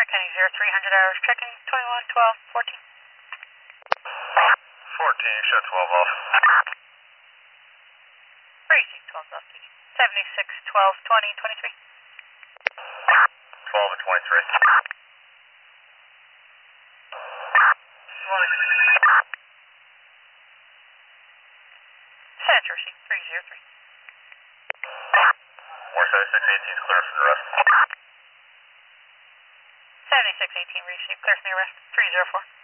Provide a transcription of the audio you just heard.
Penny 0300 hours, checking 21, 12, 14. 14, shut 12 off. Racing 12 off, 76, 12, 20, 23. 12 and 23. Central Sheet 303. 47618 is clear from the rest. 7618 received, clear from the arrest, 304.